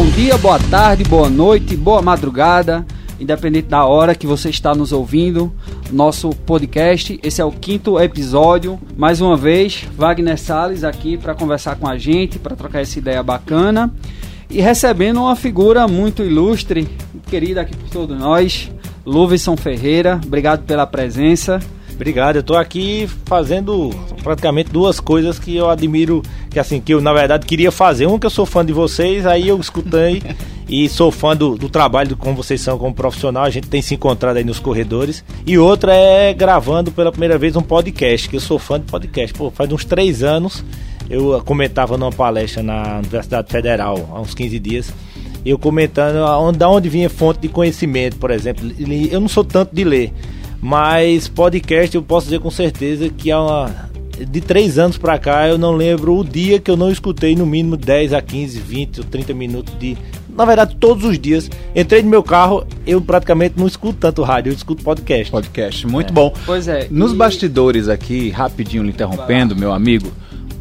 dia, boa tarde, boa noite, boa madrugada, independente da hora que você está nos ouvindo, nosso podcast. Esse é o 5º episódio. Mais uma vez, Wagner Salles aqui para conversar com a gente, para trocar essa ideia bacana. E recebendo uma figura muito ilustre, querida aqui por todos nós, Luvison Ferreira. Obrigado pela presença. Obrigado, eu tô aqui fazendo praticamente duas coisas que eu admiro, que eu na verdade queria fazer. Um, que eu sou fã de vocês, aí eu escutei e sou fã do trabalho, como vocês são como profissional, a gente tem se encontrado aí nos corredores. E outra é gravando pela primeira vez um podcast, que eu sou fã de podcast. Faz uns 3 anos, eu comentava numa palestra na Universidade Federal, há uns 15 dias, eu comentando de onde vinha fonte de conhecimento, por exemplo. Eu não sou tanto de ler, mas podcast eu posso dizer com certeza que de 3 anos pra cá eu não lembro o dia que eu não escutei no mínimo 10 a 15, 20 ou 30 minutos na verdade todos os dias. Entrei no meu carro, eu praticamente não escuto tanto rádio, eu escuto podcast. Podcast, muito bom. Pois é. Nos bastidores aqui, rapidinho lhe interrompendo, meu amigo,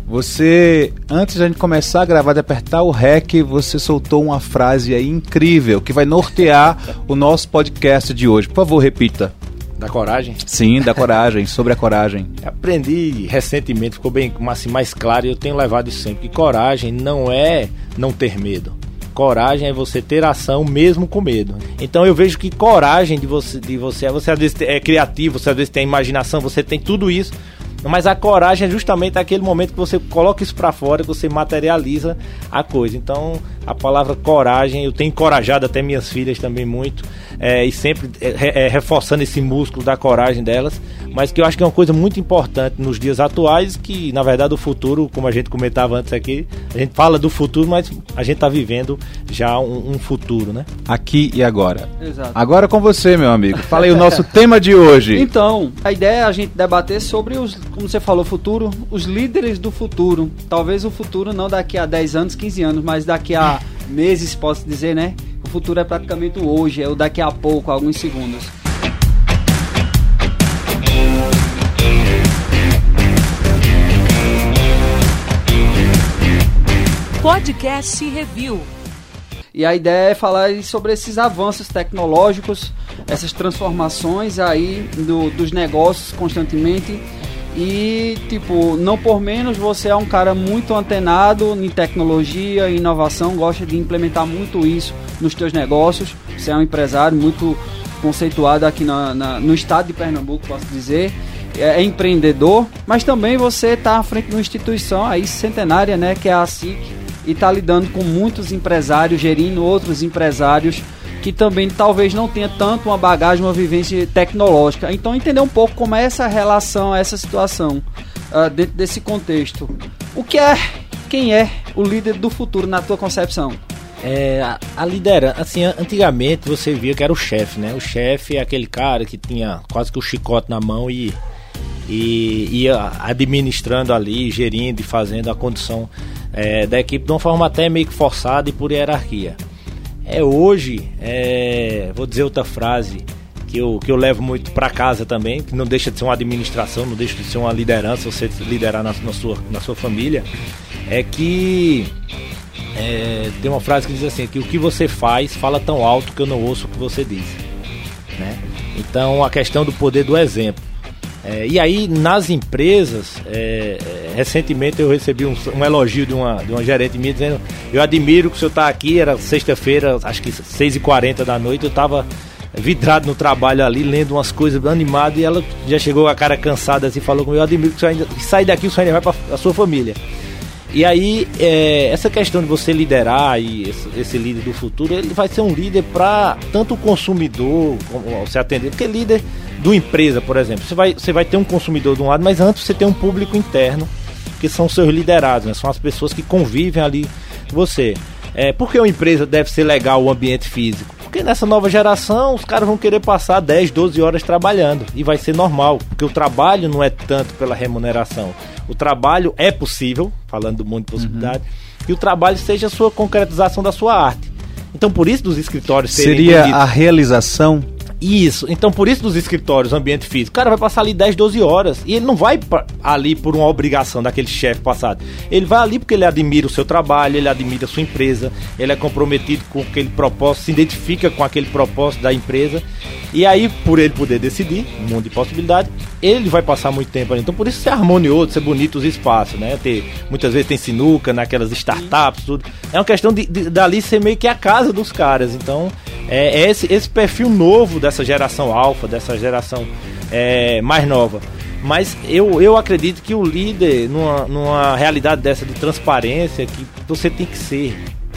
você, antes da gente começar a gravar, de apertar o REC, você soltou uma frase aí incrível que vai nortear o nosso podcast de hoje. Por favor, repita. Da coragem? Sim, da coragem, sobre a coragem. Aprendi recentemente, ficou bem assim, mais claro, e eu tenho levado isso sempre, que coragem não é não ter medo. Coragem é você ter ação mesmo com medo. Então eu vejo que coragem você às vezes é criativo, você às vezes tem imaginação, você tem tudo isso, mas a coragem é justamente aquele momento que você coloca isso pra fora, que você materializa a coisa. Então a palavra coragem, eu tenho encorajado até minhas filhas também muito, e sempre reforçando esse músculo da coragem delas, mas que eu acho que é uma coisa muito importante nos dias atuais, que na verdade o futuro, como a gente comentava antes aqui, a gente fala do futuro, mas a gente está vivendo já um futuro, né? Aqui e agora. Exato. Agora com você, meu amigo. Fala aí o nosso tema de hoje. Então, a ideia é a gente debater sobre como você falou, futuro, os líderes do futuro. Talvez o futuro não daqui a 10 anos, 15 anos, mas daqui a meses, posso dizer, né? O futuro é praticamente o hoje, é o daqui a pouco, alguns segundos. Podcast Review. E a ideia é falar sobre esses avanços tecnológicos, essas transformações aí dos negócios constantemente. E, não por menos, você é um cara muito antenado em tecnologia e inovação, gosta de implementar muito isso nos teus negócios. Você é um empresário muito conceituado aqui no estado de Pernambuco, posso dizer. É empreendedor, mas também você está à frente de uma instituição aí centenária, né, que é a SIC, e está lidando com muitos empresários, gerindo outros empresários que também talvez não tenha tanto uma bagagem, uma vivência tecnológica. Então entender um pouco como é essa relação, essa situação dentro desse contexto. Quem é o líder do futuro na tua concepção? A liderança, assim, antigamente você via que era o chefe, né? O chefe é aquele cara que tinha quase que o chicote na mão e ia administrando ali, gerindo e fazendo a condução da equipe de uma forma até meio que forçada e por hierarquia. Hoje, vou dizer outra frase que eu levo muito para casa também, que não deixa de ser uma administração, não deixa de ser uma liderança, você liderar na sua família, é que tem uma frase que diz assim, que o que você faz fala tão alto que eu não ouço o que você diz, né? Então a questão do poder do exemplo. E aí nas empresas, recentemente eu recebi um elogio de uma gerente minha dizendo: eu admiro que o senhor está aqui, era sexta-feira, acho que 6h40 da noite, eu estava vidrado no trabalho ali, lendo umas coisas animado, e ela já chegou com a cara cansada assim, falou comigo: eu admiro que o senhor ainda sai daqui, o senhor ainda vai para a sua família. E aí, essa questão de você liderar e esse líder do futuro, ele vai ser um líder para tanto o consumidor, como você atender, porque líder do empresa, por exemplo, você vai ter um consumidor de um lado, mas antes você tem um público interno, que são seus liderados, né? São as pessoas que convivem ali com você. Por que uma empresa deve ser legal o ambiente físico? Porque nessa nova geração os caras vão querer passar 10, 12 horas trabalhando, e vai ser normal, porque o trabalho não é tanto pela remuneração. O trabalho é possível, falando do mundo de possibilidade, que o trabalho seja a sua concretização da sua arte. Então por isso dos escritórios serem seria a realização? Isso, então por isso dos escritórios, ambiente físico, o cara vai passar ali 10, 12 horas e ele não vai ali por uma obrigação daquele chefe passado, ele vai ali porque ele admira o seu trabalho, ele admira a sua empresa, ele é comprometido com aquele propósito, se identifica com aquele propósito da empresa, e aí por ele poder decidir, um mundo de possibilidades, ele vai passar muito tempo ali, então por isso ser harmonioso, ser bonito os espaços, né, muitas vezes tem sinuca naquelas startups, tudo, é uma questão de dali ser meio que a casa dos caras, então é esse perfil novo dessa geração alfa, dessa geração mais nova. Mas eu acredito que o líder, numa realidade dessa de transparência, que você tem que ser,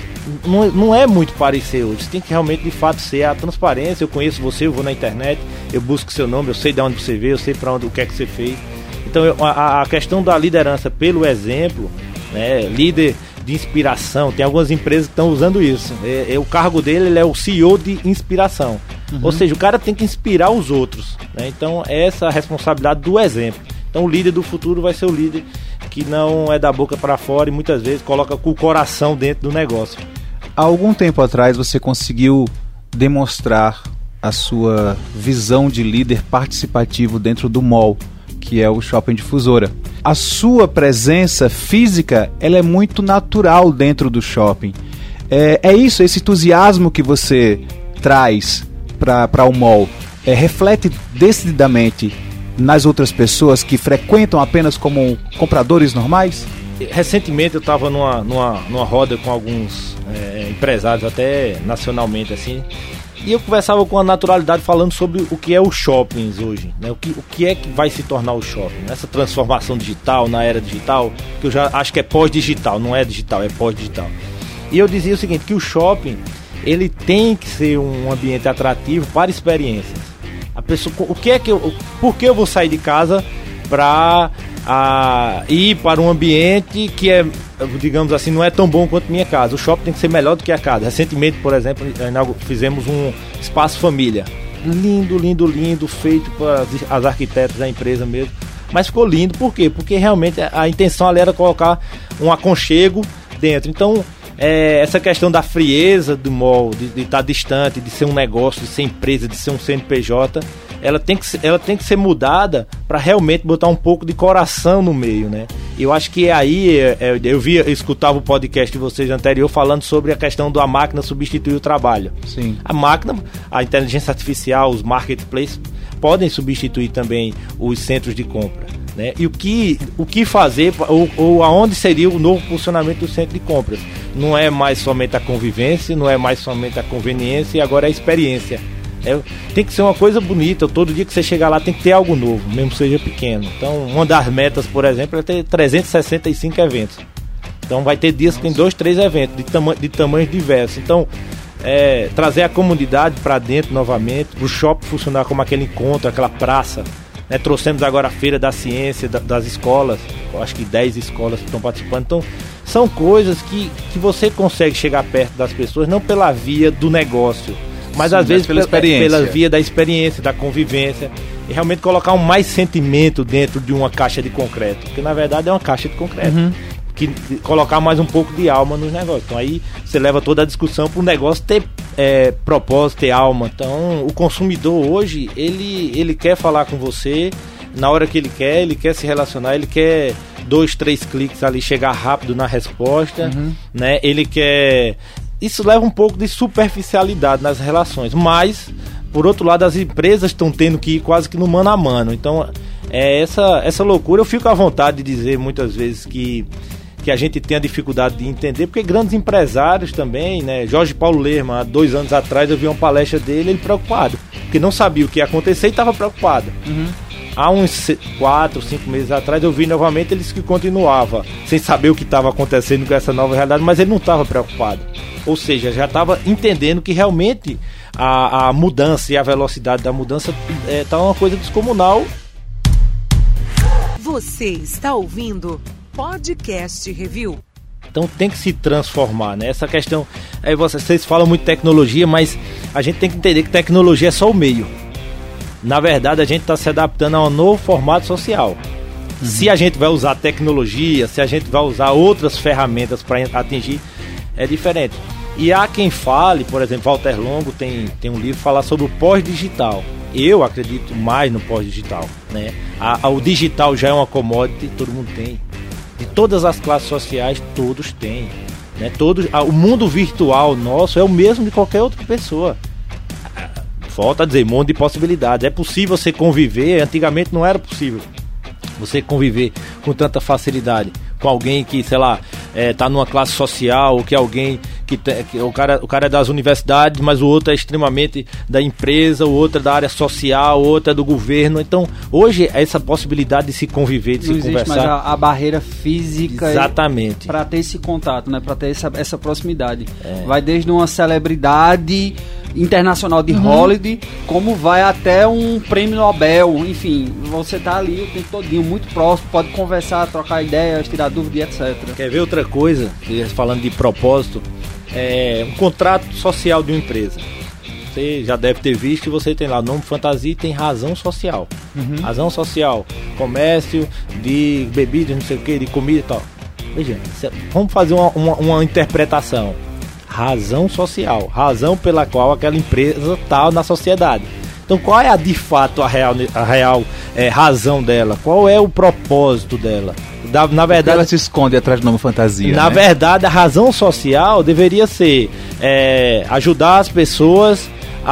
não é muito parecer hoje, você tem que realmente de fato ser a transparência. Eu conheço você, eu vou na internet, eu busco seu nome, eu sei de onde você veio, eu sei para onde, o que é que você fez. Então a questão da liderança pelo exemplo, né, líder de inspiração, tem algumas empresas que estão usando isso, o cargo dele, ele é o CEO de inspiração, ou seja, o cara tem que inspirar os outros, né? Então essa é a responsabilidade do exemplo. Então o líder do futuro vai ser o líder que não é da boca para fora e muitas vezes coloca o coração dentro do negócio. Há algum tempo atrás você conseguiu demonstrar a sua visão de líder participativo dentro do mall, que é o Shopping Difusora. A sua presença física, ela é muito natural dentro do shopping. É isso, esse entusiasmo que você traz para o mall, reflete decididamente nas outras pessoas que frequentam apenas como compradores normais? Recentemente eu estava numa roda com alguns empresários, até nacionalmente assim, e eu conversava com a naturalidade falando sobre o que é os shoppings hoje, né? O que é que vai se tornar o shopping, essa transformação digital, na era digital, que eu já acho que é pós-digital, não é digital, é pós-digital. E eu dizia o seguinte, que o shopping, ele tem que ser um ambiente atrativo para experiências. A pessoa, por que eu vou sair de casa para ir para um ambiente que é, digamos assim, não é tão bom quanto minha casa? O shopping tem que ser melhor do que a casa. Recentemente, por exemplo, fizemos um espaço família. Lindo, lindo, lindo, feito para as arquitetas da empresa mesmo. Mas ficou lindo, por quê? Porque realmente a intenção ali era colocar um aconchego dentro. Então, essa questão da frieza do mall, de estar distante, de ser um negócio, de ser empresa, de ser um CNPJ, ela tem que ser mudada para realmente botar um pouco de coração no meio, né? Eu acho que aí, eu escutava o podcast de vocês anterior falando sobre a questão da máquina substituir o trabalho. Sim. A máquina, a inteligência artificial, os marketplaces podem substituir também os centros de compra, né? E o que fazer, ou aonde seria o novo funcionamento do centro de compras? Não é mais somente a convivência, não é mais somente a conveniência, e agora é a experiência. Tem que ser uma coisa bonita, todo dia que você chegar lá tem que ter algo novo, mesmo que seja pequeno. Então, uma das metas, por exemplo, é ter 365 eventos. Então vai ter dias que tem 2, 3 eventos de tamanhos diversos. Então, trazer a comunidade para dentro novamente, o shopping funcionar como aquele encontro, aquela praça. Trouxemos agora a Feira da Ciência das escolas, eu acho que 10 escolas que estão participando. Então, são coisas que você consegue chegar perto das pessoas, não pela via do negócio, mas às vezes pela via da experiência, da convivência, e realmente colocar mais sentimento dentro de uma caixa de concreto, porque na verdade é uma caixa de concreto. Que colocar mais um pouco de alma nos negócios. Então aí você leva toda a discussão para o negócio ter propósito, ter alma. Então o consumidor hoje, ele quer falar com você na hora que ele quer se relacionar, ele quer 2, 3 cliques ali, chegar rápido na resposta, né? Ele quer... Isso leva um pouco de superficialidade nas relações, mas por outro lado as empresas estão tendo que ir quase que no mano a mano. Então essa loucura, eu fico à vontade de dizer muitas vezes que a gente tem a dificuldade de entender, porque grandes empresários também, né? Jorge Paulo Lerman, há 2 anos atrás eu vi uma palestra dele, ele preocupado, porque não sabia o que ia acontecer e estava preocupado. Há uns 4, 5 meses atrás eu vi novamente, ele disse que continuava sem saber o que estava acontecendo com essa nova realidade, mas ele não estava preocupado. Ou seja, já estava entendendo que realmente a mudança e a velocidade da mudança está uma coisa descomunal. Você está ouvindo Podcast Review. Então tem que se transformar, né? Essa questão, vocês falam muito de tecnologia, mas a gente tem que entender que tecnologia é só o meio. Na verdade, a gente está se adaptando a um novo formato social. Se a gente vai usar tecnologia, se a gente vai usar outras ferramentas para atingir, é diferente. E há quem fale, por exemplo, Walter Longo tem um livro que fala sobre o pós-digital. Eu acredito mais no pós-digital, né? O digital já é uma commodity, todo mundo tem. De todas as classes sociais, todos têm. Né? O mundo virtual nosso é o mesmo de qualquer outra pessoa. Falta dizer, mundo de possibilidades. É possível você conviver, antigamente não era possível você conviver com tanta facilidade com alguém que, sei lá, tá numa classe social, ou que alguém que o cara é das universidades, mas o outro é extremamente da empresa, o outro é da área social, o outro é do governo. Então, hoje, essa possibilidade de se conviver, de não se conversar... Não existe mais a barreira física... Exatamente. Para ter esse contato, né? Para ter essa proximidade. Vai desde uma celebridade internacional de Hollywood, como vai até um prêmio Nobel, enfim, você tá ali o tempo todinho, muito próximo, pode conversar, trocar ideias, tirar dúvida e etc. Quer ver outra coisa, falando de propósito, um contrato social de uma empresa. Você já deve ter visto que você tem lá o nome fantasia e tem razão social. Razão social, comércio de bebidas, não sei o que, de comida e tal. Veja, vamos fazer uma interpretação. Razão social, razão pela qual aquela empresa está na sociedade. Então, qual é de fato a real razão dela? Qual é o propósito dela? Na verdade, ela se esconde atrás do nome fantasia. Na verdade, a razão social deveria ser ajudar as pessoas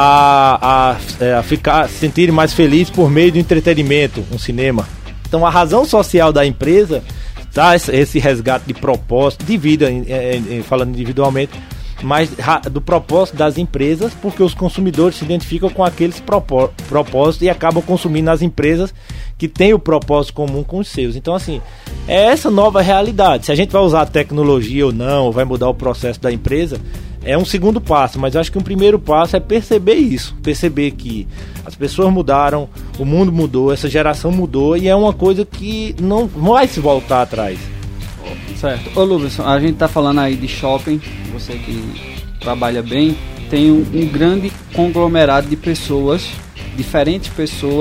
a se sentirem mais felizes por meio do entretenimento, um cinema. Então, a razão social da empresa dá esse resgate de propósito, de vida, falando individualmente, mas do propósito das empresas, porque os consumidores se identificam com aqueles propósitos e acabam consumindo nas empresas que têm o propósito comum com os seus. Então, assim, é essa nova realidade. Se a gente vai usar a tecnologia ou não, ou vai mudar o processo da empresa, é um segundo passo, mas eu acho que um primeiro passo é perceber isso, perceber que as pessoas mudaram, o mundo mudou, essa geração mudou, e é uma coisa que não vai se voltar atrás. Certo. Ô Lúcio, a gente tá falando aí de shopping, você que trabalha bem, tem um grande conglomerado de pessoas, diferentes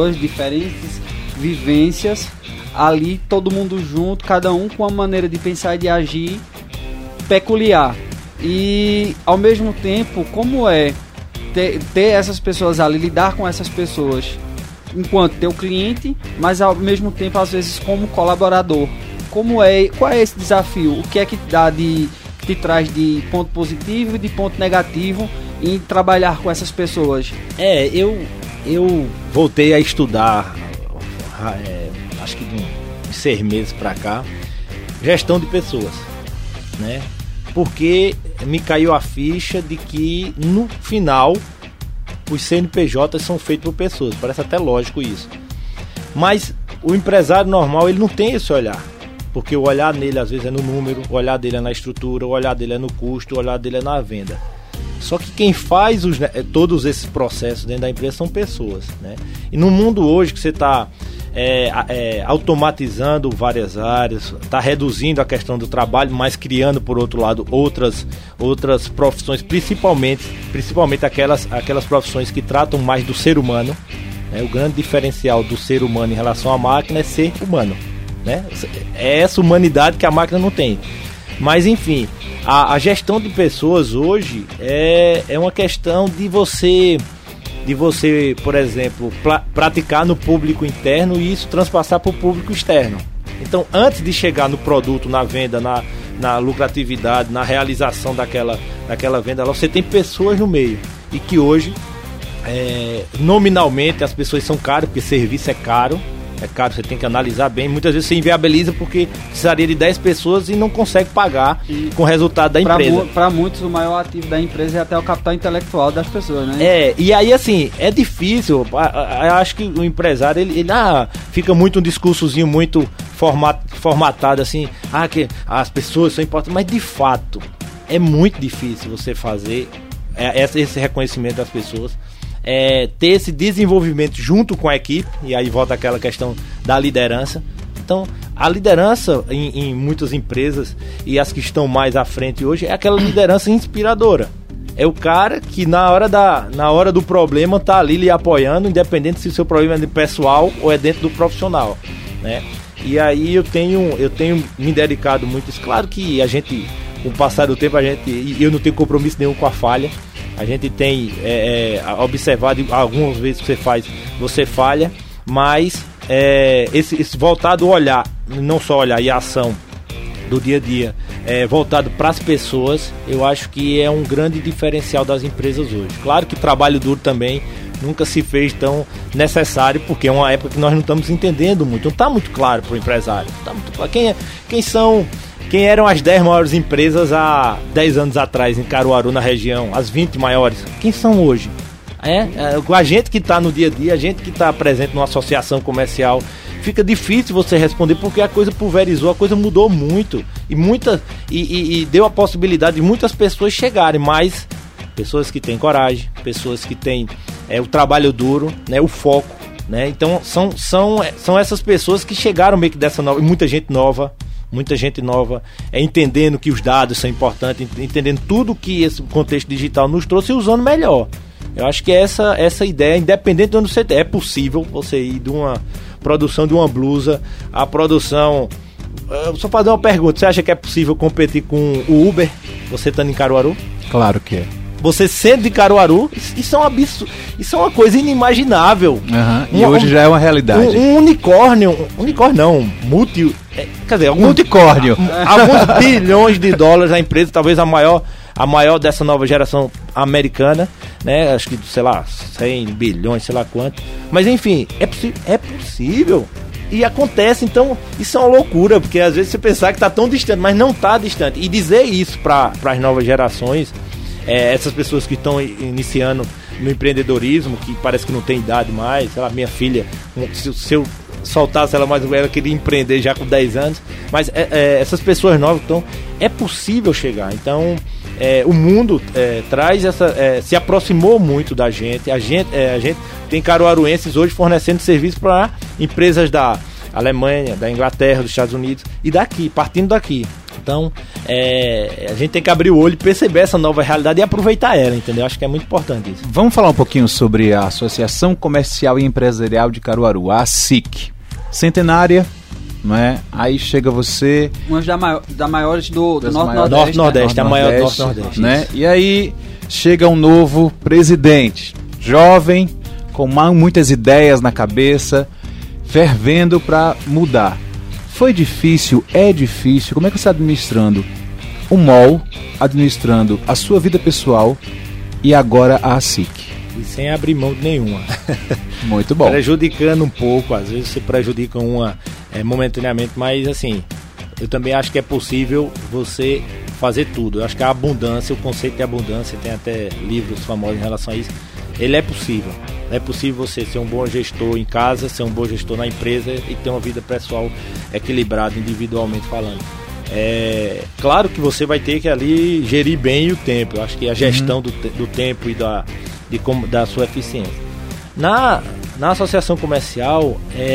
vivências, ali todo mundo junto, cada um com uma maneira de pensar e de agir peculiar. E ao mesmo tempo, como é ter essas pessoas ali, lidar com essas pessoas enquanto teu cliente, mas ao mesmo tempo às vezes como colaborador. Qual é esse desafio? O que é que te traz de ponto positivo e de ponto negativo em trabalhar com essas pessoas? Eu voltei a estudar, acho que de 6 meses para cá, gestão de pessoas, né? Porque me caiu a ficha de que no final os CNPJs são feitos por pessoas. Parece até lógico isso. Mas o empresário normal, ele não tem esse olhar. Porque o olhar nele às vezes é no número, o olhar dele é na estrutura, o olhar dele é no custo, o olhar dele é na venda. Só que quem faz todos esses processos dentro da empresa são pessoas, né? E no mundo hoje que você está automatizando várias áreas, está reduzindo a questão do trabalho, mas criando, por outro lado, outras profissões, principalmente aquelas profissões que tratam mais do ser humano, né? O grande diferencial do ser humano em relação à máquina é ser humano, né? É essa humanidade que a máquina não tem. Mas enfim, a gestão de pessoas hoje é uma questão de você, por exemplo, praticar no público interno e isso transpassar para o público externo. Então, antes de chegar no produto, na venda, na lucratividade, na realização daquela venda, você tem pessoas no meio. E que hoje, nominalmente, as pessoas são caras, porque serviço é caro, você tem que analisar bem. Muitas vezes você inviabiliza porque precisaria de 10 pessoas e não consegue pagar com o resultado da empresa. Para muitos, o maior ativo da empresa é até o capital intelectual das pessoas, né? E aí assim, é difícil. Eu acho que o empresário, ele fica muito um discursozinho muito formatado, assim, que as pessoas são importantes, mas de fato, é muito difícil você fazer esse reconhecimento das pessoas. Ter esse desenvolvimento junto com a equipe, e aí volta aquela questão da liderança. Então, a liderança em muitas empresas, e as que estão mais à frente hoje, é aquela liderança inspiradora. É o cara que na hora do problema está ali lhe apoiando, independente se o seu problema é pessoal ou é dentro do profissional, né? E aí eu tenho me dedicado muito. Claro que a gente o passar do tempo, eu não tenho compromisso nenhum com a falha. A gente tem observado algumas vezes que você falha, mas esse voltado ao olhar, não só olhar, e a ação do dia a dia, voltado para as pessoas, eu acho que é um grande diferencial das empresas hoje. Claro que trabalho duro também nunca se fez tão necessário, porque é uma época que nós não estamos entendendo muito, não está muito claro para o empresário. Não tá muito claro. Quem eram as 10 maiores empresas há 10 anos atrás em Caruaru, na região, as 20 maiores? Quem são hoje? A gente que está no dia a dia, a gente que está presente numa associação comercial, fica difícil você responder, porque a coisa pulverizou, a coisa mudou muito, e deu a possibilidade de muitas pessoas chegarem, mas pessoas que têm coragem, pessoas que têm o trabalho duro, né, o foco, né? Então são essas pessoas que chegaram meio que dessa nova, muita gente nova, entendendo que os dados são importantes, entendendo tudo que esse contexto digital nos trouxe e usando melhor. Eu acho que essa ideia, independente de onde você é possível você ir de uma produção de uma blusa, a produção... Só fazer uma pergunta, você acha que é possível competir com o Uber, você estando em Caruaru? Claro que é. Você sendo de Caruaru, isso é um absurdo, isso é uma coisa inimaginável. E hoje já é uma realidade. Um unicórnio não, multicórnio. Alguns bilhões de dólares a empresa, talvez a maior dessa nova geração americana, né? Acho que, sei lá, 100 bilhões, sei lá quanto. Mas enfim, é possível. E acontece, então, isso é uma loucura, porque às vezes você pensar que está tão distante, mas não está distante. E dizer isso para as novas gerações, essas pessoas que estão iniciando no empreendedorismo, que parece que não tem idade mais, sei lá, minha filha, se eu soltasse ela mais, ela queria empreender já com 10 anos, mas essas pessoas novas, então, é possível chegar. Então, o mundo traz se aproximou muito da gente. A gente tem caruaruenses hoje fornecendo serviço para empresas da Alemanha, da Inglaterra, dos Estados Unidos e partindo daqui. Então, a gente tem que abrir o olho e perceber essa nova realidade e aproveitar ela, entendeu? Acho que é muito importante isso. Vamos falar um pouquinho sobre a Associação Comercial e Empresarial de Caruaru, a ASIC. Centenária, não é? Aí chega você... Uma das maiores do Norte-Nordeste, a maior do Norte-Nordeste. Né? E aí chega um novo presidente, jovem, com muitas ideias na cabeça, fervendo para mudar. Foi difícil? É difícil? Como é que você está administrando o MOL, administrando a sua vida pessoal e agora a ASIC? E sem abrir mão de nenhuma. Muito bom. Prejudicando um pouco, às vezes você prejudica uma momentaneamente, mas assim, eu também acho que é possível você fazer tudo. Eu acho que a abundância, o conceito de abundância, tem até livros famosos em relação a isso, ele é possível. É possível você ser um bom gestor em casa, ser um bom gestor na empresa e ter uma vida pessoal equilibrada, individualmente falando. Claro que você vai ter que ali gerir bem o tempo. Eu acho que a gestão do tempo e da sua eficiência. Na associação comercial,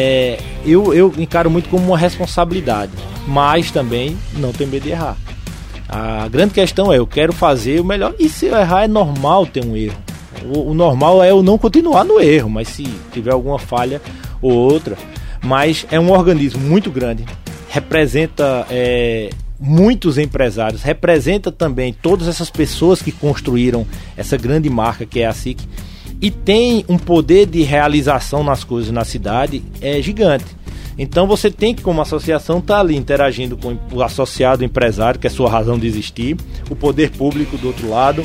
eu encaro muito como uma responsabilidade, mas também não tenho medo de errar. A grande questão eu quero fazer o melhor, e se eu errar é normal ter um erro. O normal é eu não continuar no erro, mas se tiver alguma falha ou outra. Mas é um organismo muito grande, representa muitos empresários, representa também todas essas pessoas que construíram essa grande marca que é a ASIC, e tem um poder de realização nas coisas na cidade gigante. Então você tem que, como associação, estar ali interagindo com o associado, o empresário, que é a sua razão de existir, o poder público do outro lado,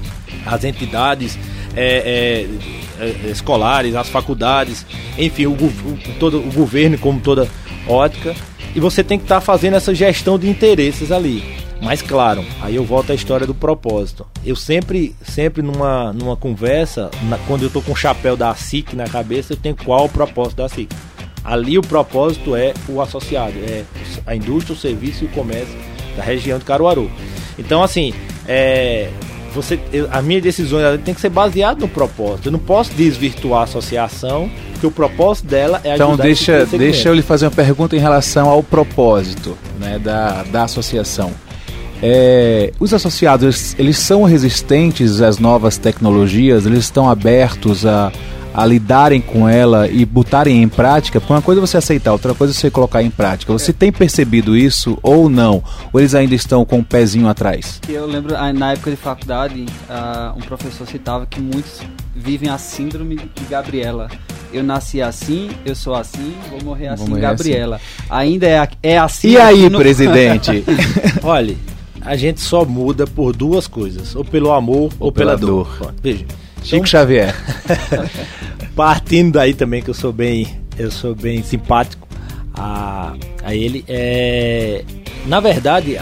as entidades escolares, as faculdades, enfim, todo o governo como toda ótica, e você tem que estar fazendo essa gestão de interesses ali. Mas claro, aí eu volto à história do propósito. Eu sempre numa conversa, quando eu estou com o chapéu da ASIC na cabeça, eu tenho qual o propósito da ASIC. Ali o propósito é o associado, é a indústria, o serviço e o comércio da região de Caruaru. Então assim, a minha decisão tem que ser baseada no propósito. Eu não posso desvirtuar a associação, porque o propósito dela é ajudar. Então deixa eu lhe fazer uma pergunta em relação ao propósito, né, da associação. Os associados, eles são resistentes às novas tecnologias? Eles estão abertos a a lidarem com ela e botarem em prática? Porque uma coisa é você aceitar, outra coisa é você colocar em prática. Você tem percebido isso ou não? Ou eles ainda estão com o pezinho atrás? Eu lembro, na época de faculdade, um professor citava que muitos vivem a síndrome de Gabriela. Eu nasci assim, eu sou assim, vou morrer assim, Gabriela. Assim. Ainda é assim. E aí, presidente? Olha, a gente só muda por duas coisas, ou pelo amor ou pela dor. Veja. Chico Xavier. Partindo daí também, que eu sou bem simpático a ele, na verdade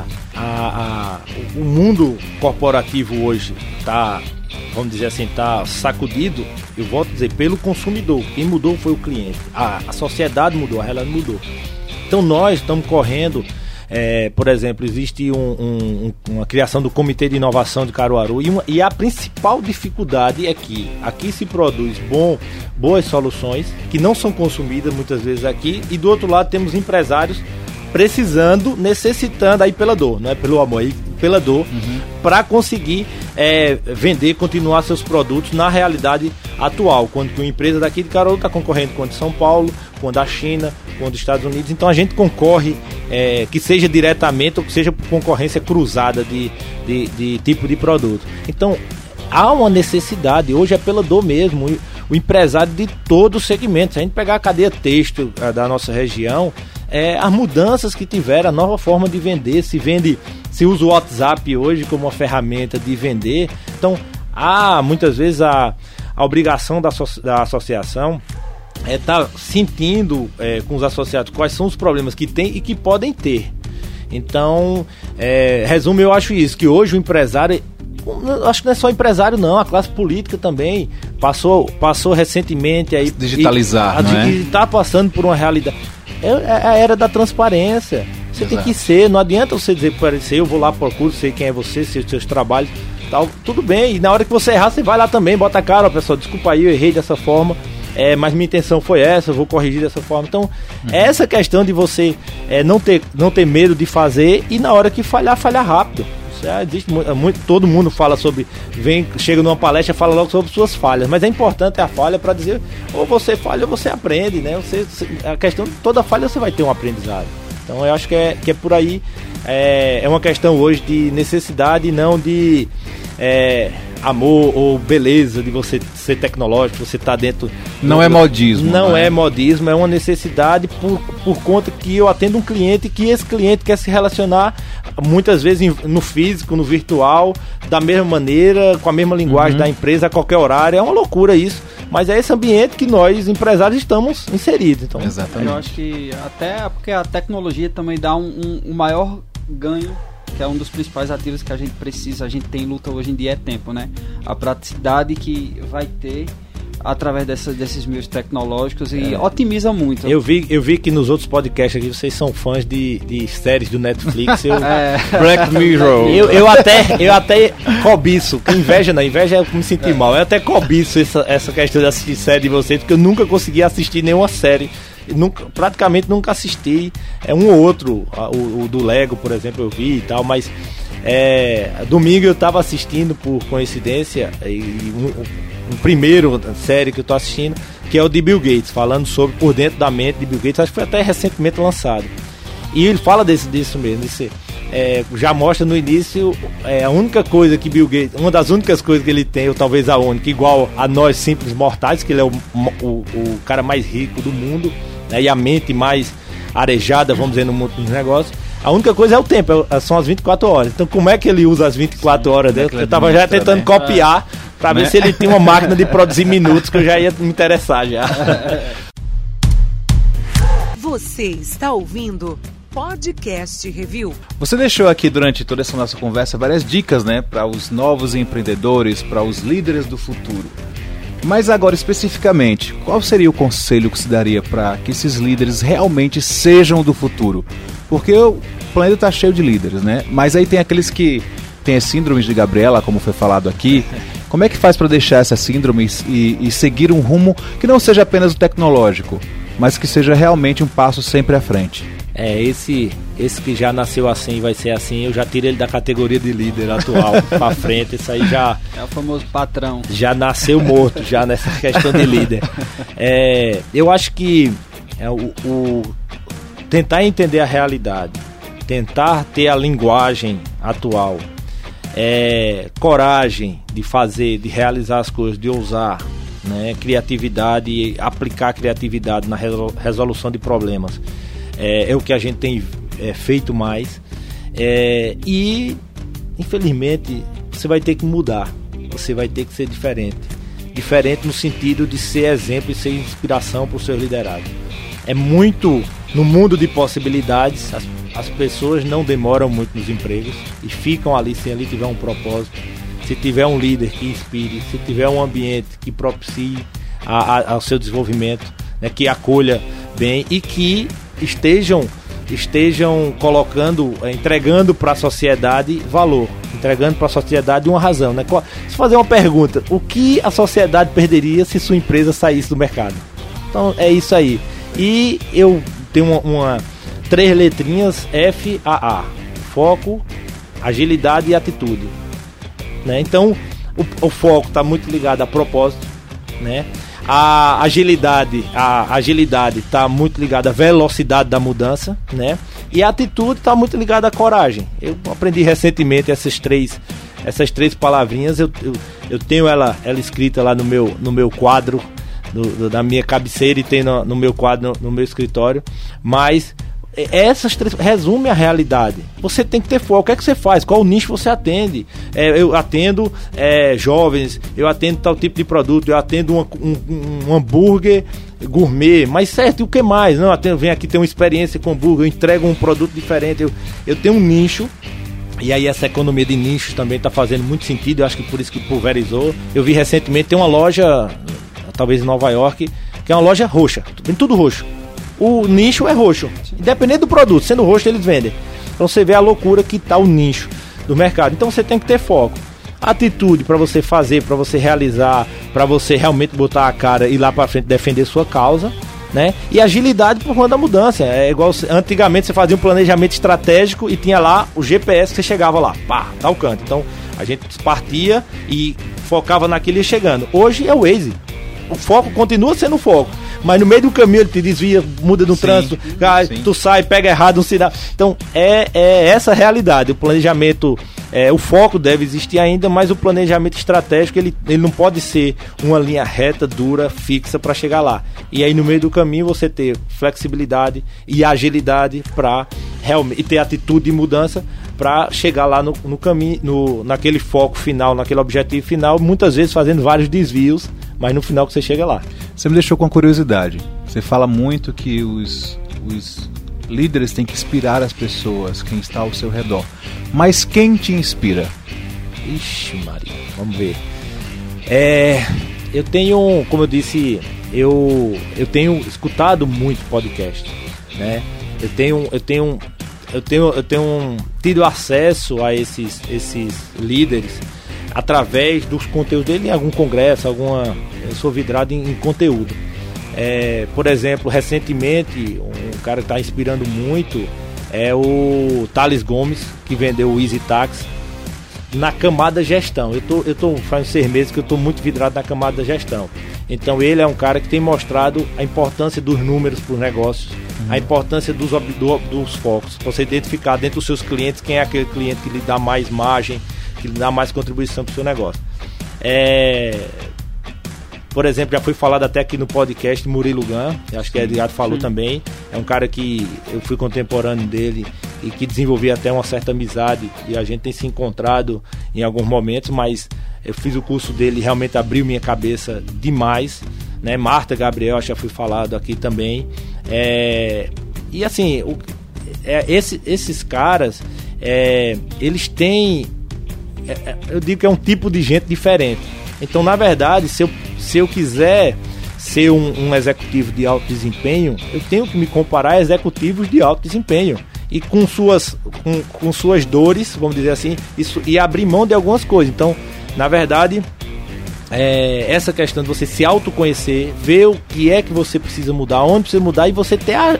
o mundo corporativo hoje está, vamos dizer assim, está sacudido, eu volto a dizer, pelo consumidor. Quem mudou foi o cliente, a sociedade mudou, a realidade mudou. Então nós estamos correndo. Por exemplo, existe uma criação do Comitê de Inovação de Caruaru e a principal dificuldade é que aqui se produz boas soluções que não são consumidas muitas vezes aqui, e do outro lado temos empresários necessitando aí pela dor, não é pelo amor, aí pela dor, para conseguir vender, continuar seus produtos na realidade atual, quando uma empresa daqui de Caruaru está concorrendo com a de São Paulo, com a da China, com a dos Estados Unidos. Então a gente concorre, que seja diretamente ou que seja por concorrência cruzada de tipo de produto. Então há uma necessidade, hoje é pela dor mesmo, o empresário de todo o segmento. Se a gente pegar a cadeia têxtil da nossa região, as mudanças que tiveram, a nova forma de vender, se usa o WhatsApp hoje como uma ferramenta de vender. Então há muitas vezes a obrigação da associação tá sentindo com os associados quais são os problemas que tem e que podem ter. Então, resumo, eu acho isso, que hoje o empresário, acho que não é só empresário não, a classe política também passou recentemente aí digitalizar, e está passando por uma realidade. É a era da transparência. Você Exato. Tem que ser, não adianta você dizer para você, eu vou lá, procuro, sei quem é você, sei os seus trabalhos, tal, tudo bem, e na hora que você errar, você vai lá também, bota a cara, ó, pessoal, desculpa aí, eu errei dessa forma, mas minha intenção foi essa, eu vou corrigir dessa forma. Então, essa questão de você não ter medo de fazer, e na hora que falhar rápido. Existe muito, todo mundo fala sobre, chega numa palestra, fala logo sobre suas falhas, mas é importante a falha para dizer, ou você falha ou você aprende, né? A questão de toda falha você vai ter um aprendizado. Então eu acho que é por aí, é uma questão hoje de necessidade, não de amor ou beleza de você ser tecnológico, você tá dentro... Não é modismo. Não é modismo, é uma necessidade por conta que eu atendo um cliente, que esse cliente quer se relacionar muitas vezes no físico, no virtual, da mesma maneira, com a mesma linguagem da empresa, a qualquer horário. É uma loucura isso, mas é esse ambiente que nós, empresários, estamos inseridos. Então, exatamente. Eu acho que até porque a tecnologia também dá um maior ganho, que é um dos principais ativos que a gente precisa, a gente tem em luta hoje em dia, é tempo, né? A praticidade que vai ter através desses meios tecnológicos e otimiza muito. Eu vi que nos outros podcasts aqui vocês são fãs de séries do Netflix. Black Mirror. Eu até cobiço, inveja não, inveja é me sentir mal. Eu até cobiço essa questão de assistir série de vocês, porque eu nunca consegui assistir nenhuma série. Praticamente nunca assisti um ou outro, o do Lego, por exemplo, eu vi e tal, mas domingo eu estava assistindo por coincidência um primeiro série que eu estou assistindo, que é o de Bill Gates, falando sobre Por Dentro da Mente de Bill Gates, acho que foi até recentemente lançado, e ele fala disso mesmo, já mostra no início a única coisa que Bill Gates, uma das únicas coisas que ele tem, ou talvez a única, igual a nós simples mortais, que ele é o cara mais rico do mundo, né, e a mente mais arejada, vamos dizer, no mundo dos negócios. A única coisa é o tempo, são as 24 horas. Então como é que ele usa as 24 horas dele? Eu estava já tentando copiar para ver se ele tinha uma máquina de produzir minutos, que eu já ia me interessar já. Você está ouvindo Podcast Review. Você deixou aqui durante toda essa nossa conversa várias dicas, né, para os novos empreendedores, para os líderes do futuro. Mas agora especificamente, qual seria o conselho que se daria para que esses líderes realmente sejam do futuro? Porque o planeta está cheio de líderes, né? Mas aí tem aqueles que têm as síndromes de Gabriela, como foi falado aqui. Como é que faz para deixar essas síndromes e seguir um rumo que não seja apenas o tecnológico, mas que seja realmente um passo sempre à frente? Esse que já nasceu assim, vai ser assim, eu já tiro ele da categoria de líder atual pra frente. Esse aí já... É o famoso patrão. Já nasceu morto, já nessa questão de líder. Eu acho que tentar entender a realidade, tentar ter a linguagem atual, coragem de fazer, de realizar as coisas, de ousar, né? Criatividade, aplicar criatividade na resolução de problemas. É o que a gente tem feito mais. E, infelizmente, você vai ter que mudar. Você vai ter que ser diferente. Diferente no sentido de ser exemplo e ser inspiração para os seus liderados. É muito... No mundo de possibilidades, as pessoas não demoram muito nos empregos e ficam ali se ali tiver um propósito, se tiver um líder que inspire, se tiver um ambiente que propicie ao seu desenvolvimento, né, que acolha bem e que estejam colocando, entregando para a sociedade valor, entregando para a sociedade uma razão, né? Se fazer uma pergunta, o que a sociedade perderia se sua empresa saísse do mercado? Então é isso aí. E eu tenho uma 3 letrinhas FAA: foco, agilidade e atitude, né? Então o foco está muito ligado a propósito, né? A agilidade está muito ligada à velocidade da mudança, né? E a atitude está muito ligada à coragem. Eu aprendi recentemente essas três palavrinhas. Eu tenho ela escrita lá no meu quadro, da minha cabeceira, e tem no meu quadro, no meu escritório. Mas essas 3 resumem a realidade. Você tem que ter foco. O que é que você faz? Qual nicho você atende? Eu atendo jovens, eu atendo tal tipo de produto, eu atendo um hambúrguer gourmet, mas certo, e o que mais? Não, venho aqui ter uma experiência com hambúrguer, eu entrego um produto diferente, eu tenho um nicho. E aí essa economia de nichos também está fazendo muito sentido. Eu acho que por isso que pulverizou. Eu vi recentemente, tem uma loja, talvez em Nova York, que é uma loja roxa, tem tudo roxo. O nicho é roxo, independente do produto, sendo roxo eles vendem. Então você vê a loucura que está o nicho do mercado. Então você tem que ter foco, atitude para você fazer, para você realizar, para você realmente botar a cara e ir lá para frente defender sua causa, né? E agilidade por conta da mudança. É igual antigamente você fazia um planejamento estratégico e tinha lá o GPS que você chegava lá, pá, tal canto. Então a gente partia e focava naquilo e ia chegando. Hoje é o Waze. O foco continua sendo foco, mas no meio do caminho ele te desvia, muda no trânsito, tu sai, pega errado um sinal. Então é essa a realidade. O planejamento, o foco deve existir ainda, mas o planejamento estratégico ele não pode ser uma linha reta, dura, fixa para chegar lá. E aí no meio do caminho você ter flexibilidade e agilidade para realmente ter atitude de mudança para chegar lá no caminho, naquele foco final, naquele objetivo final, muitas vezes fazendo vários desvios, mas no final que você chega lá. Você me deixou com curiosidade. Você fala muito que os líderes têm que inspirar as pessoas, quem está ao seu redor. Mas quem te inspira? Ixi, Maria, vamos ver. Eu tenho, como eu disse, eu tenho escutado muito podcast, né? Eu tenho tido acesso a esses líderes através dos conteúdos dele, em algum congresso, eu sou vidrado em conteúdo. Por exemplo, recentemente, um cara que está inspirando muito é o Thales Gomes, que vendeu o Easy Tax na camada gestão. Eu tô faz 6 meses que eu estou muito vidrado na camada gestão. Então ele é um cara que tem mostrado a importância dos números para os negócios, a importância dos focos, para você identificar dentro dos seus clientes quem é aquele cliente que lhe dá mais margem, que lhe dá mais contribuição para o seu negócio. Por exemplo, já foi falado até aqui no podcast Murilo Gun, acho que Edgar falou também. É um cara que eu fui contemporâneo dele e que desenvolvi até uma certa amizade, e a gente tem se encontrado em alguns momentos, mas eu fiz o curso dele e realmente abriu minha cabeça demais, né? Marta Gabriel, já foi falado aqui também. E assim, esses caras, eles têm, eu digo que é um tipo de gente diferente. Então, na verdade, se eu quiser ser um executivo de alto desempenho, eu tenho que me comparar a executivos de alto desempenho e com suas dores, vamos dizer assim, e abrir mão de algumas coisas. Então, na verdade, essa questão de você se autoconhecer, ver o que é que você precisa mudar, onde precisa mudar, e você ter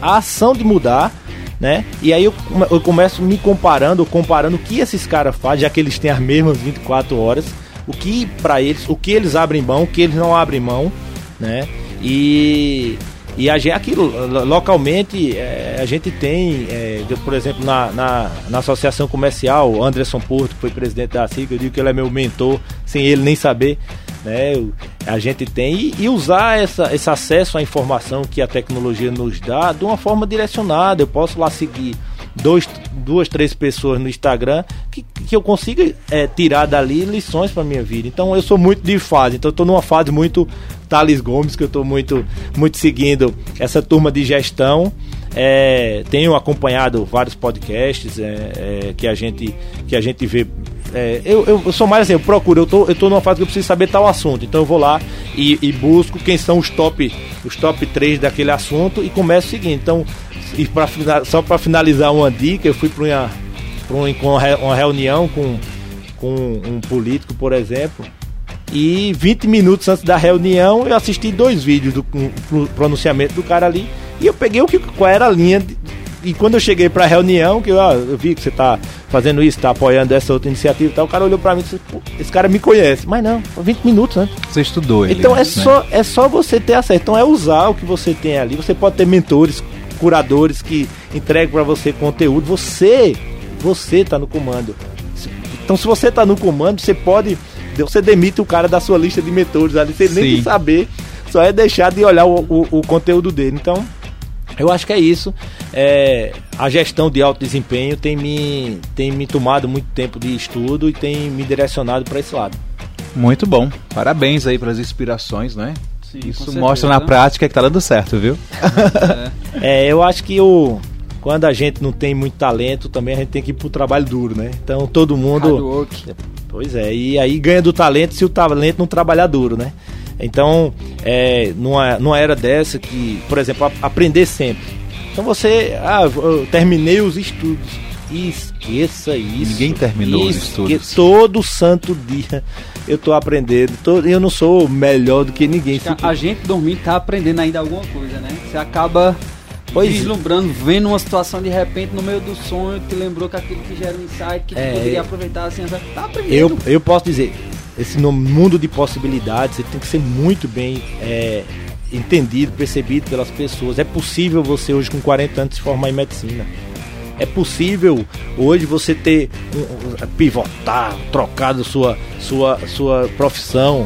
a ação de mudar, né? E aí eu começo me comparando o que esses caras fazem, já que eles têm as mesmas 24 horas, o que para eles, o que eles abrem mão, o que eles não abrem mão, né? E a gente, aqui localmente, a gente tem, por exemplo, na associação comercial, o Anderson Porto, que foi presidente da SIC, eu digo que ele é meu mentor, sem ele nem saber, né? A gente tem, e usar esse acesso à informação que a tecnologia nos dá de uma forma direcionada. Eu posso lá seguir 2, 3 pessoas no Instagram que eu consiga tirar dali lições para minha vida. Então eu sou muito de fase, então eu estou numa fase muito Thales Gomes, que eu estou muito seguindo essa turma de gestão. Tenho acompanhado vários podcasts que a gente vê. Eu sou mais assim, eu procuro, eu tô numa fase que eu preciso saber tal assunto, então eu vou lá e busco quem são os top 3 daquele assunto e começo o seguinte. Então, só para finalizar uma dica, eu fui para uma reunião com um político, por exemplo, e 20 minutos antes da reunião eu assisti 2 vídeos do pronunciamento do cara ali, e eu peguei qual era a linha e quando eu cheguei pra reunião, que eu vi que você tá fazendo isso, tá apoiando essa outra iniciativa e tal, o cara olhou pra mim e disse, esse cara me conhece. Mas não, 20 minutos, né? Você estudou ele. Então é só você ter acesso. Então é usar o que você tem ali. Você pode ter mentores, curadores que entregam pra você conteúdo. Você tá no comando. Então se você tá no comando, você demite o cara da sua lista de mentores ali, sem nem saber, só é deixar de olhar o conteúdo dele. Então, eu acho que é isso. A gestão de alto desempenho tem me tomado muito tempo de estudo e tem me direcionado para esse lado. Muito bom. Parabéns aí pelas inspirações, né? Sim, isso mostra na prática que tá dando certo, viu? Eu acho que quando a gente não tem muito talento, também a gente tem que ir pro trabalho duro, né? Então todo mundo... Hard work. Pois é, e aí ganha do talento se o talento não trabalhar duro, né? Então, numa era dessa que, por exemplo, aprender sempre. Então eu terminei os estudos. Esqueça isso. Ninguém terminou os estudos. Todo santo dia eu tô aprendendo. Eu não sou melhor do que ninguém. A gente dormindo tá aprendendo ainda alguma coisa, né? Você acaba vislumbrando, vendo uma situação de repente no meio do sonho, te lembrou que aquilo que gera um insight, que tu poderia aproveitar assim, tá aprendendo. Eu posso dizer, no mundo de possibilidades, você tem que ser muito bem entendido, percebido pelas pessoas. É possível você hoje com 40 anos se formar em medicina. É possível hoje você ter pivotar, trocado sua profissão.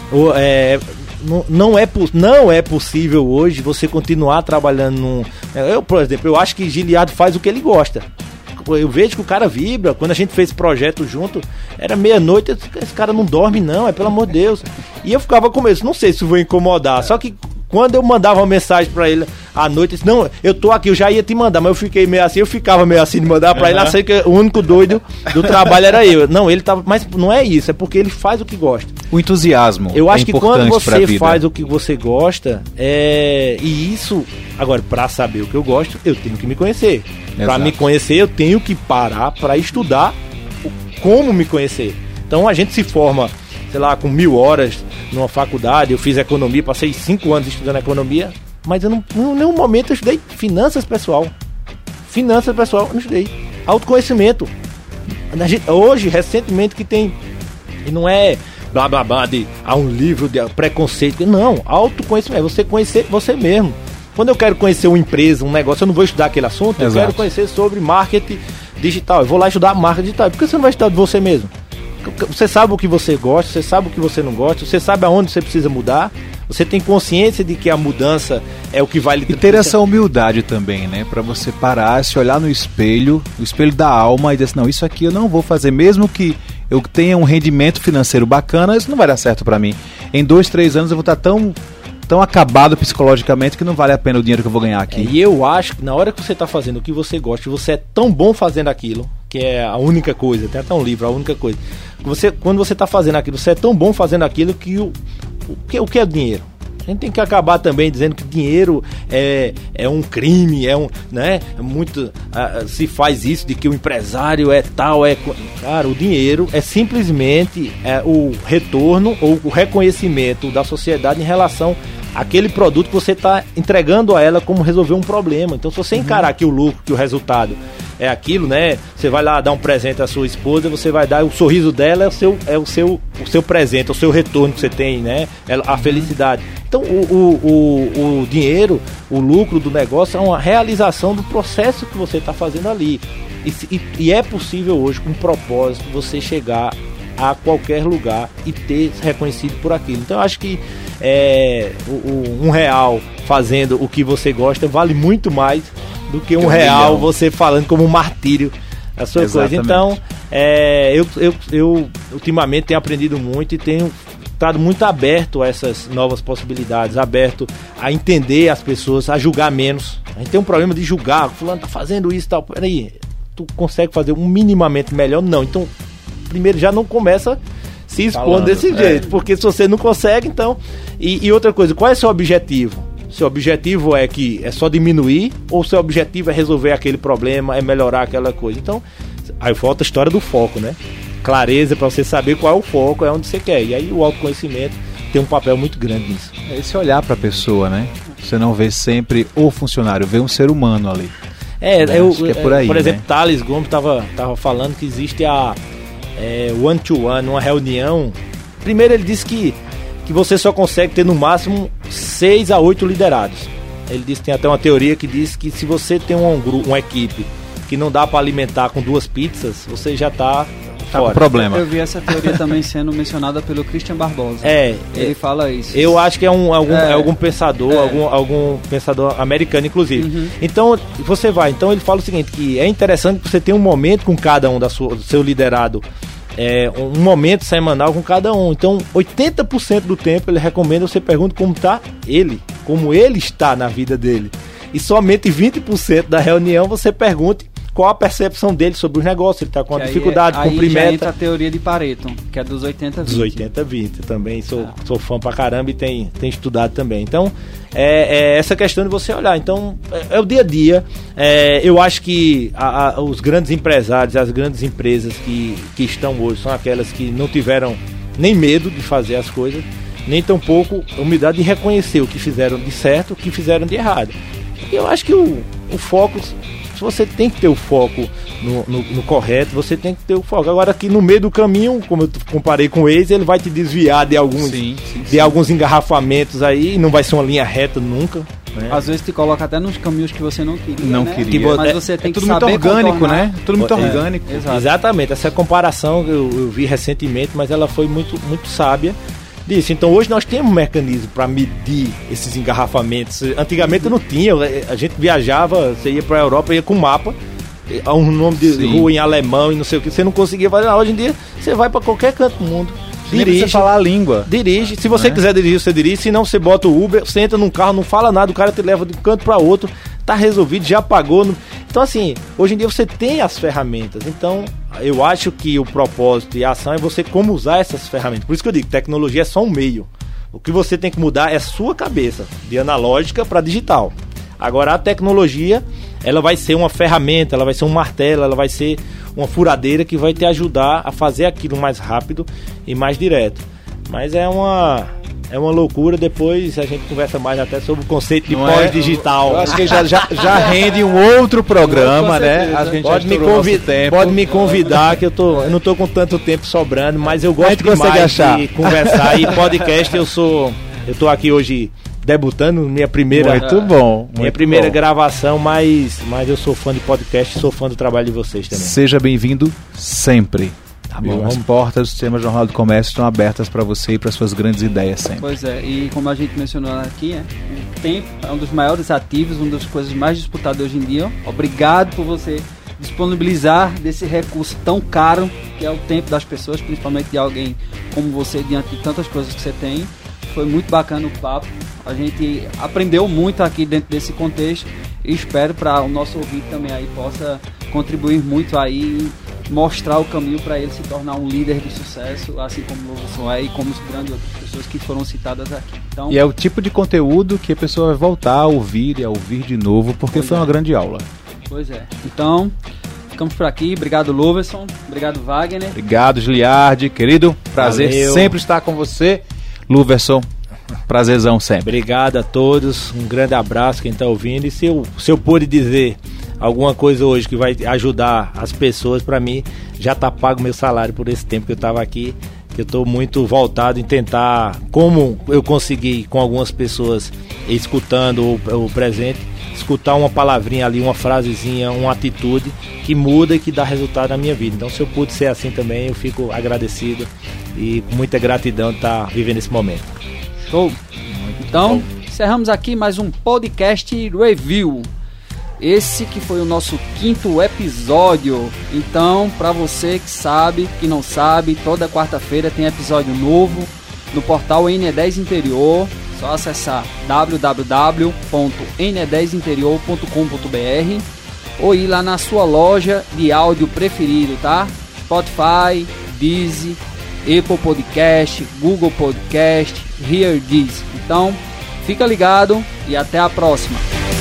Não é possível hoje você continuar trabalhando por exemplo, eu acho que Giliardo faz o que ele gosta. Eu vejo que o cara vibra. Quando a gente fez esse projeto junto, era meia-noite, esse cara não dorme não, pelo amor de Deus. E eu ficava com medo, não sei se vou incomodar, só que quando eu mandava uma mensagem pra ele à noite, eu disse, não, eu tô aqui, eu já ia te mandar, mas eu ficava meio assim de mandar pra ele, eu sei que o único doido do trabalho era eu. Não, ele tava, mas não é isso, é porque ele faz o que gosta. O entusiasmo. Eu acho que quando você faz o que você gosta, e isso, agora, pra saber o que eu gosto, eu tenho que me conhecer. Pra me conhecer, eu tenho que parar pra estudar como me conhecer. Então a gente se forma, sei lá, com 1000 horas numa faculdade, eu fiz economia, passei 5 anos estudando economia, mas eu em nenhum momento eu estudei finanças pessoal. Finanças pessoal, eu não estudei. Autoconhecimento. Hoje, recentemente, que tem, e não é blá blá blá de um livro de preconceito, não, autoconhecimento, é você conhecer você mesmo. Quando eu quero conhecer uma empresa, um negócio, eu não vou estudar aquele assunto. Exato. Eu quero conhecer sobre marketing digital, eu vou lá estudar marketing digital. Por que você não vai estudar de você mesmo? Você sabe o que você gosta, você sabe o que você não gosta, você sabe aonde você precisa mudar, você tem consciência de que a mudança é o que vai lhe... E ter essa humildade também, né? Pra você parar, se olhar no espelho da alma e dizer assim, não, isso aqui eu não vou fazer, mesmo que eu tenha um rendimento financeiro bacana, isso não vai dar certo pra mim. Em 2, 3 anos eu vou estar tão acabado psicologicamente que não vale a pena o dinheiro que eu vou ganhar aqui. E eu acho que na hora que você está fazendo o que você gosta, você é tão bom fazendo aquilo, que é a única coisa, tem até um livro, a única coisa. Quando você está fazendo aquilo, você é tão bom fazendo aquilo que o que é dinheiro? A gente tem que acabar também dizendo que dinheiro é um crime, né? Muito se faz isso de que o empresário é tal, cara, o dinheiro é simplesmente o retorno ou o reconhecimento da sociedade em relação aquele produto que você está entregando a ela como resolver um problema. Então, se você encarar que o lucro, que o resultado é aquilo, né? Você vai lá dar um presente à sua esposa, você vai dar o sorriso dela, é o seu presente, o seu retorno que você tem, né? A felicidade. Então, o dinheiro, o lucro do negócio é uma realização do processo que você está fazendo ali. E é possível hoje, com propósito, você chegar a qualquer lugar e ter reconhecido por aquilo. Então eu acho que R$1 fazendo o que você gosta vale muito mais do que R$1 você falando como um martírio a sua coisa. Então eu ultimamente tenho aprendido muito e tenho estado muito aberto a essas novas possibilidades, aberto a entender as pessoas, a julgar menos. A gente tem um problema de julgar, fulano tá fazendo isso e tal. Peraí, tu consegue fazer um minimamente melhor? Não. Então, primeiro, já não começa se expondo desse jeito, porque se você não consegue, então... E outra coisa, qual é seu objetivo? Seu objetivo é só diminuir, ou seu objetivo é resolver aquele problema, é melhorar aquela coisa? Então, aí falta a história do foco, né? Clareza para você saber qual é o foco, é onde você quer. E aí o autoconhecimento tem um papel muito grande nisso. É esse olhar para a pessoa, né? Você não vê sempre o funcionário, vê um ser humano ali. Acho que é por aí, por exemplo, né? Thales Gomes tava falando que existe a one-to-one, uma reunião. Primeiro ele disse que você só consegue ter no máximo 6 a 8 liderados. Ele disse que tem até uma teoria que diz que se você tem uma equipe que não dá para alimentar com 2 pizzas, você já tá fora. Com problema. Eu vi essa teoria também sendo mencionada pelo Christian Barbosa. Ele fala isso. Eu acho que é algum pensador, algum pensador americano, inclusive. Então, você vai. Então, ele fala o seguinte, que é interessante que você tenha um momento com cada um do seu liderado, um momento semanal com cada um. Então, 80% do tempo ele recomenda você pergunte como está ele, como ele está na vida dele. E somente 20% da reunião você pergunte qual a percepção dele sobre os negócios, ele está com uma dificuldade, cumprir meta. Aí entra a teoria de Pareto, que é dos 80-20. Dos 80-20, também sou fã pra caramba e tem estudado também. Então, essa questão de você olhar. Então, é o dia a dia. Eu acho que os grandes empresários, as grandes empresas que estão hoje, são aquelas que não tiveram nem medo de fazer as coisas, nem tampouco humildade de reconhecer o que fizeram de certo, o que fizeram de errado. E eu acho que o foco... Se você tem que ter o foco no correto, você tem que ter o foco. Agora aqui no meio do caminho, como eu comparei com o Waze, ele vai te desviar de alguns engarrafamentos aí, não vai ser uma linha reta nunca. Né? Às vezes te coloca até nos caminhos que você não queria. Mas você tem que tudo saber muito orgânico, contornar. né? Tudo muito orgânico. Exatamente. Essa comparação eu vi recentemente, mas ela foi muito, muito sábia. Disso. Então hoje nós temos um mecanismo para medir esses engarrafamentos. Antigamente não tinha, a gente viajava, você ia para a Europa, ia com mapa, um nome de rua em alemão e não sei o que, você não conseguia fazer. Hoje em dia você vai para qualquer canto do mundo, dirige, você falar a língua. Dirige, se você quiser dirigir, você dirige, se não você bota o Uber, você entra num carro, não fala nada, o cara te leva de um canto para outro, tá resolvido, já pagou. Então assim, hoje em dia você tem as ferramentas, então eu acho que o propósito e a ação é você como usar essas ferramentas. Por isso que eu digo, tecnologia é só um meio. O que você tem que mudar é a sua cabeça, de analógica para digital. Agora a tecnologia, ela vai ser uma ferramenta, ela vai ser um martelo, ela vai ser uma furadeira que vai te ajudar a fazer aquilo mais rápido e mais direto. Mas é uma loucura, depois a gente conversa mais até sobre o conceito de pós-digital. Eu acho que já rende um outro programa, né? A gente pode me convidar, que eu não tô com tanto tempo sobrando, mas eu gosto demais de conversar. E podcast, eu tô aqui hoje debutando, minha primeira gravação, mas eu sou fã de podcast, sou fã do trabalho de vocês também. Seja bem-vindo sempre. Tá bom. As portas do Sistema Jornal do Comércio estão abertas para você e para suas grandes ideias sempre. Pois é, e como a gente mencionou aqui, o tempo é um dos maiores ativos, uma das coisas mais disputadas hoje em dia. Obrigado por você disponibilizar desse recurso tão caro, que é o tempo das pessoas, principalmente de alguém como você, diante de tantas coisas que você tem. Foi muito bacana o papo. A gente aprendeu muito aqui dentro desse contexto e espero para o nosso ouvinte também aí possa contribuir muito aí, mostrar o caminho para ele se tornar um líder de sucesso, assim como o Louvison é e como as grandes outras pessoas que foram citadas aqui. Então, e é o tipo de conteúdo que a pessoa vai voltar a ouvir e a ouvir de novo, porque foi uma grande aula. Pois é. Então, ficamos por aqui. Obrigado, Louvison. Obrigado, Wagner. Obrigado, Giliardi. Querido, prazer sempre estar com você. Louvison, Prazerzão sempre. Obrigado a todos, um grande abraço quem está ouvindo. E se eu pude dizer alguma coisa hoje que vai ajudar as pessoas, para mim já está pago meu salário por esse tempo que eu estava aqui. Eu estou muito voltado em tentar, como eu consegui com algumas pessoas escutando o presente, escutar uma palavrinha ali, uma frasezinha, uma atitude que muda e que dá resultado na minha vida. Então, se eu pude ser assim também, eu fico agradecido e com muita gratidão de estar vivendo esse momento. Show! Então, encerramos aqui mais um podcast review. Esse que foi o nosso 5º episódio. Então, para você que sabe, que não sabe, toda quarta-feira tem episódio novo no portal NE10 Interior. Só acessar www.ne10interior.com.br ou ir lá na sua loja de áudio preferido, tá? Spotify, Deezer, Apple Podcast, Google Podcast, Hear This. Então, fica ligado e até a próxima.